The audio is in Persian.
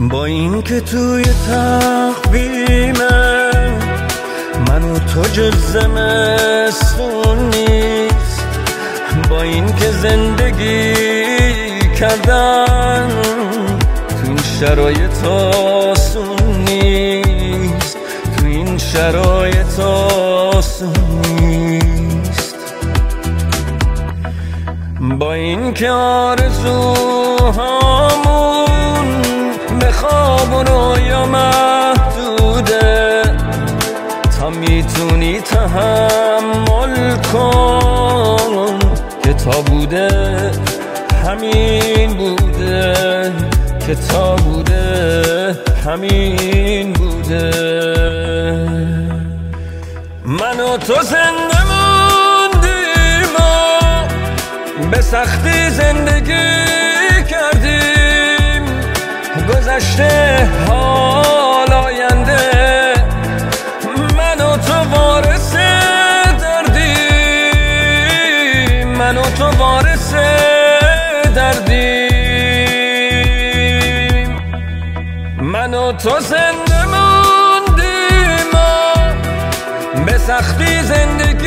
با این که توی تقویمه من و تو جز زمستون نیست، با این که زندگی کردن تو این شرایط آسون نیست، تو این شرایط آسون نیست. با این که آرزوهامون به خواب و رویا محدوده، تا میتونی تحمل کن که تا بوده همین بوده، که تا بوده همین بوده. من و تو زنده موندیم و به سختی زندگی کردیم، گذشته حال آینده من و تو وارث دردیم، من و تو وارث دردیم. من و تو زنده موندیم و به سختی زندگی